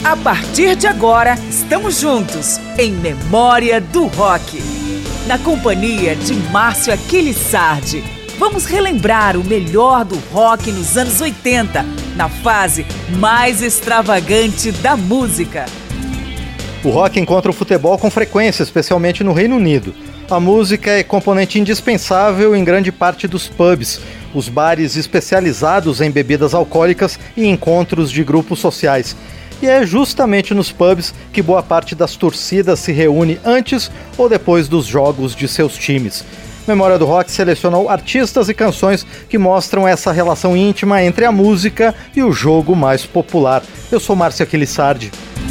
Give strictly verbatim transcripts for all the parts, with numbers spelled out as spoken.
A partir de agora, estamos juntos em Memória do Rock. Na companhia de Márcio Aquiles Sardi, vamos relembrar o melhor do rock nos anos oitenta, na fase mais extravagante da música. O rock encontra o futebol com frequência, especialmente no Reino Unido. A música é componente indispensável em grande parte dos pubs, os bares especializados em bebidas alcoólicas e encontros de grupos sociais. E é justamente nos pubs que boa parte das torcidas se reúne antes ou depois dos jogos de seus times. Memória do Rock selecionou artistas e canções que mostram essa relação íntima entre a música e o jogo mais popular. Eu sou Márcio Aquiles Sardi.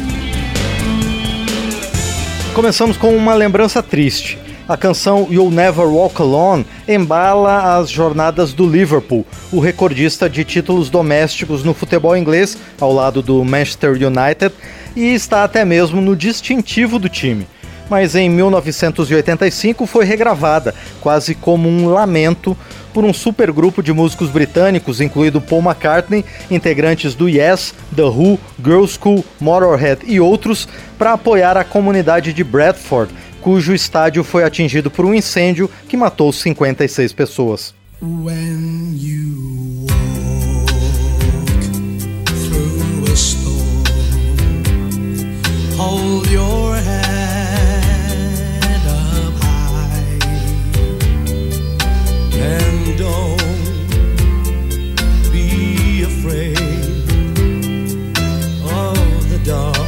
Começamos com uma lembrança triste. A canção You'll Never Walk Alone embala as jornadas do Liverpool, o recordista de títulos domésticos no futebol inglês, ao lado do Manchester United, e está até mesmo no distintivo do time. Mas em mil novecentos e oitenta e cinco foi regravada, quase como um lamento, por um supergrupo de músicos britânicos, incluindo Paul McCartney, integrantes do Yes, The Who, Girls' School, Motorhead e outros, para apoiar a comunidade de Bradford, cujo estádio foi atingido por um incêndio que matou cinquenta e seis pessoas. When you walk through a storm, hold your head up high and don't be afraid of the dark.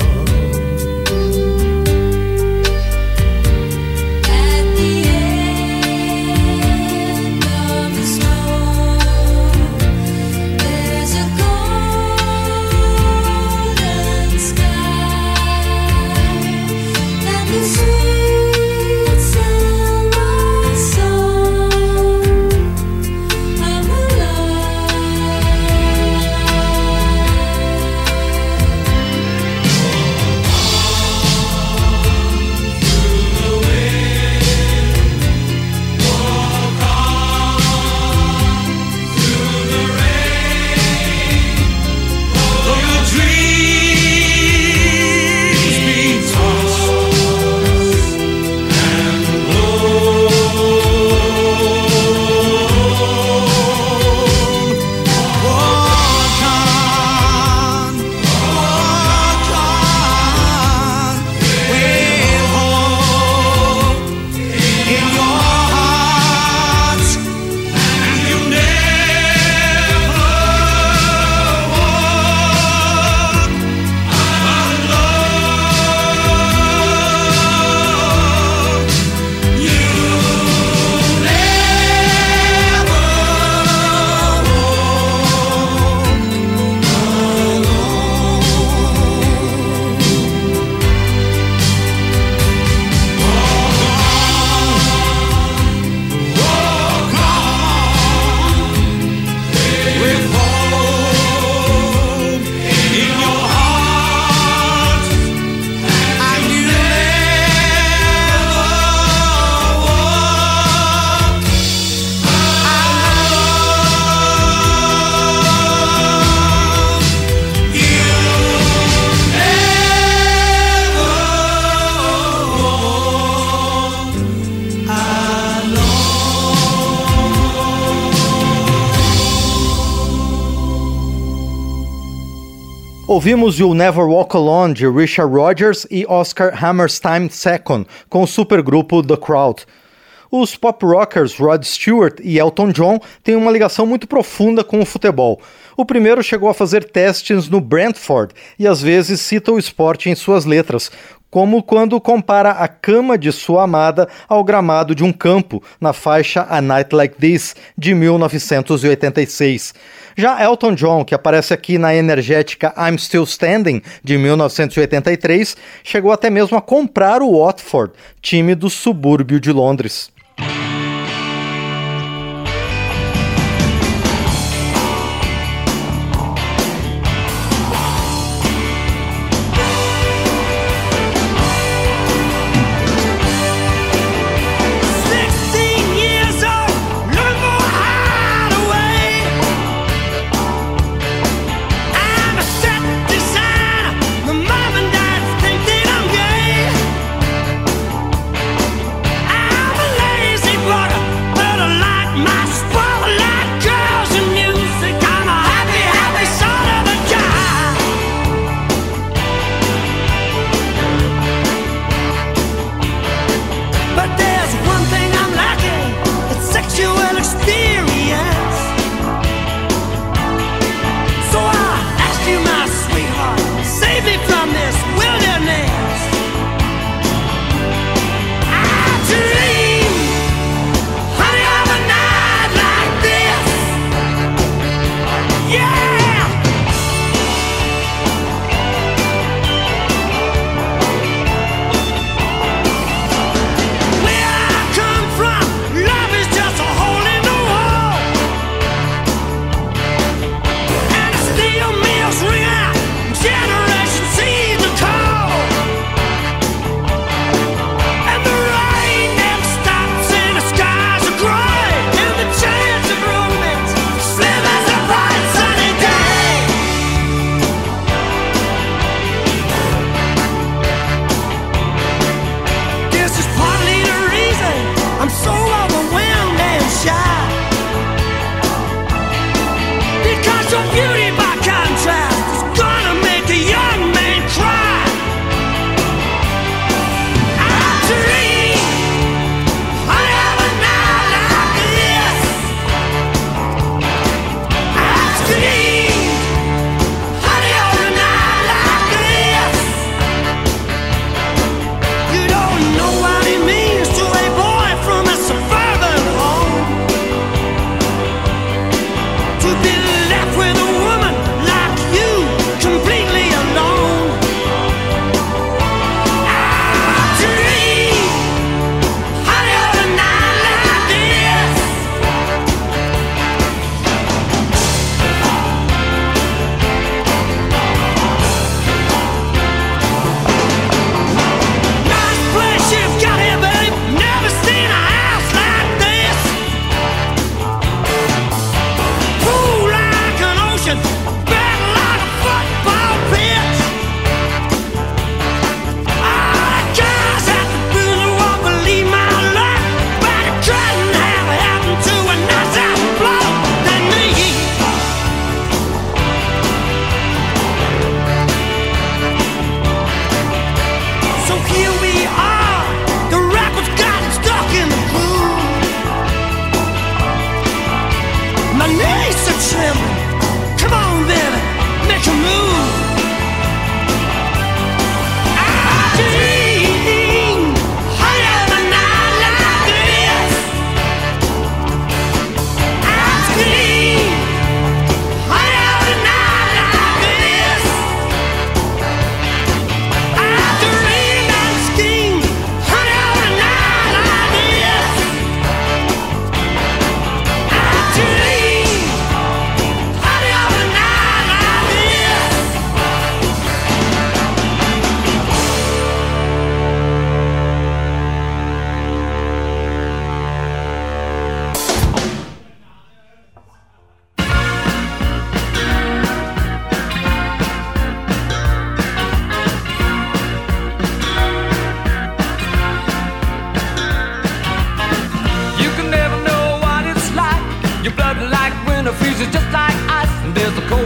Ouvimos You'll Never Walk Alone, de Richard Rodgers e Oscar Hammerstein segundo, com o supergrupo The Crowd. Os pop rockers Rod Stewart e Elton John têm uma ligação muito profunda com o futebol. O primeiro chegou a fazer testes no Brentford e às vezes cita o esporte em suas letras, como quando compara a cama de sua amada ao gramado de um campo, na faixa A Night Like This, de mil novecentos e oitenta e seis. Já Elton John, que aparece aqui na energética I'm Still Standing, de mil novecentos e oitenta e três, chegou até mesmo a comprar o Watford, time do subúrbio de Londres.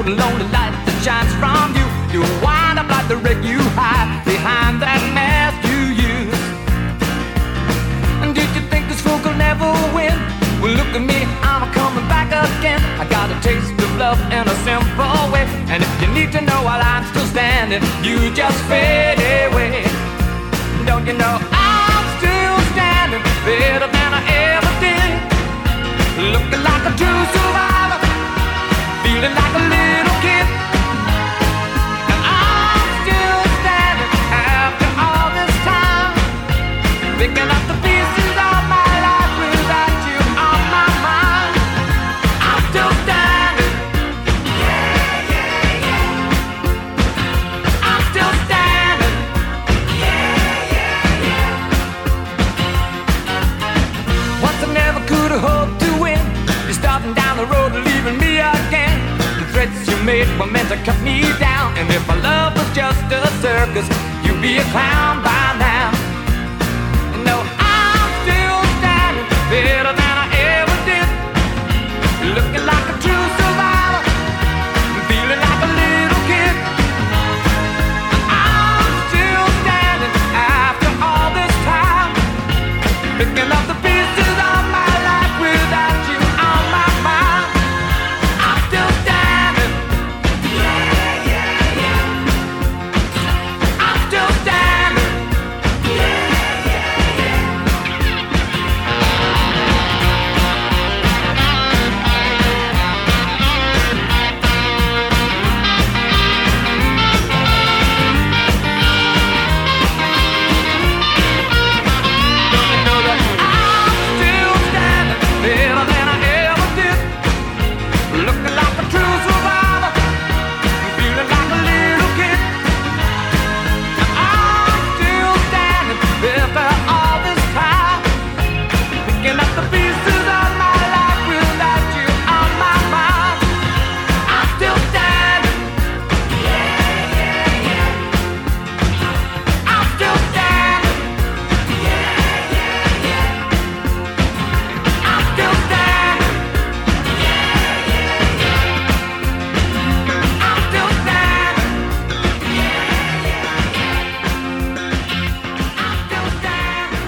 cold and lonely light that shines from you. You wind up like the wreck you hide behind that mask you use. And did you think this fool could never win? Well, look at me, I'm coming back again. I got a taste of love in a simple way. And if you need to know while I'm still standing, you just fade away. Don't you know I'm still standing better than I ever did? Looking like a true survivor, feeling like a little kid. And I'm still standing after all this time, picking up the pieces of my life without you on my mind. I'm still standing. Yeah, yeah, yeah. I'm still standing. Yeah, yeah, yeah. Once I never could have hoped to win. You're starting down the road and leaving me again. The threats you made were meant to cut me down. And if my love was just a circus, you'd be a clown by now. No, I'm still standing better than I ever did. Looking like a true survivor, feeling like a little kid. I'm still standing after all this time, picking up the pieces of my life without you on my mind. I'm still standing. Yeah, yeah, yeah. I'm still standing. Yeah, yeah, yeah. Don't you know that I'm still standing better than I ever did? Looking like a true survivor, feeling like a little kid. I'm still standing after all this time, picking up the pieces of my life without you on my mind. I'm still standing. Yeah, yeah, yeah. I'm still standing. Yeah, yeah, yeah. I'm still standing. Yeah, yeah, yeah. I'm still standing. Yeah, yeah, yeah. I'm still standing.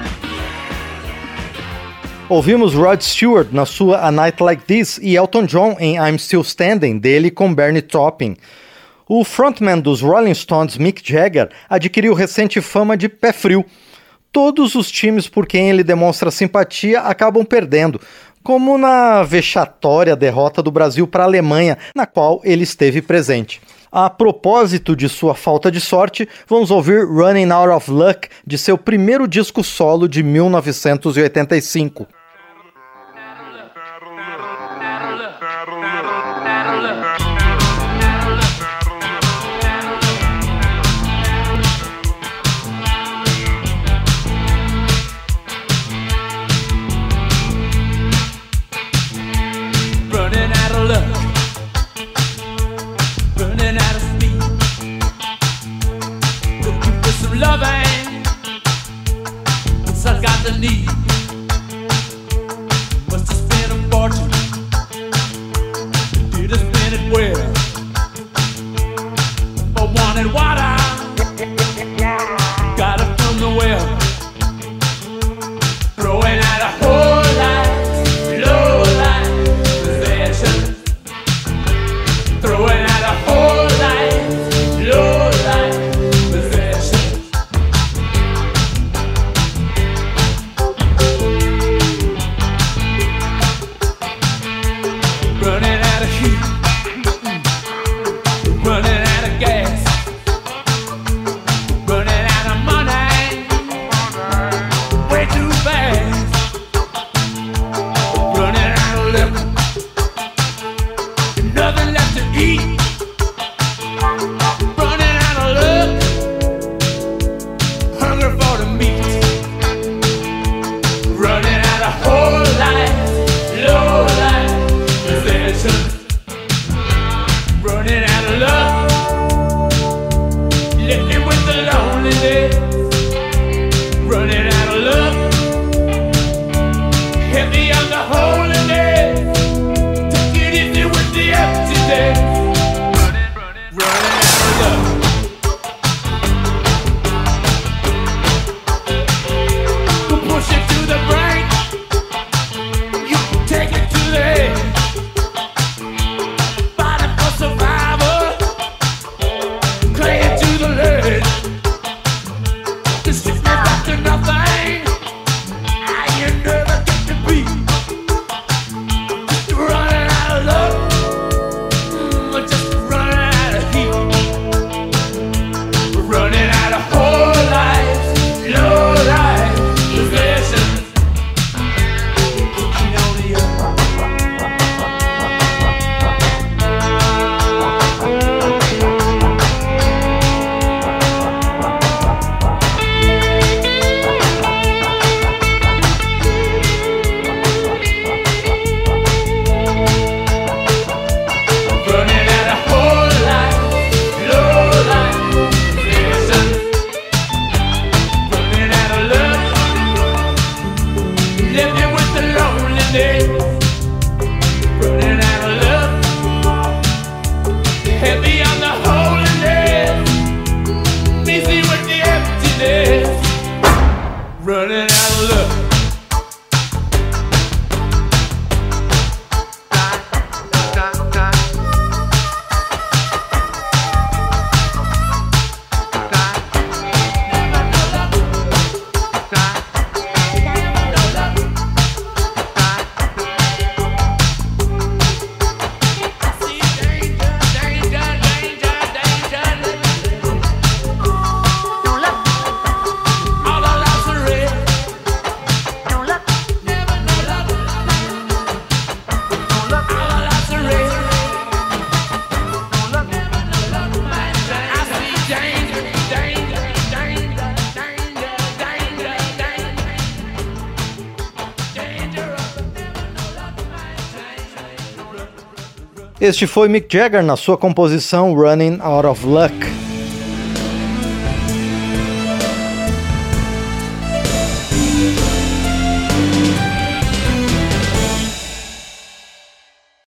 Ouvimos Rod Stewart na sua A Night Like This e Elton John em I'm Still Standing, dele com Bernie Taupin. O frontman dos Rolling Stones, Mick Jagger, adquiriu recente fama de pé frio. Todos os times por quem ele demonstra simpatia acabam perdendo, como na vexatória derrota do Brasil para a Alemanha, na qual ele esteve presente. A propósito de sua falta de sorte, vamos ouvir Running Out of Luck, de seu primeiro disco solo de mil novecentos e oitenta e cinco. Running out of luck, running out of speed, looking for some loving, it's I got the need. Must have spent a fortune, did I spend it well? I wanted water, got it from the well, throwing out a whole lot, low life possessions, throwing out a whole life, low life possessions. Running out of heat, running out of gas, Este foi Mick Jagger na sua composição Running Out of Luck.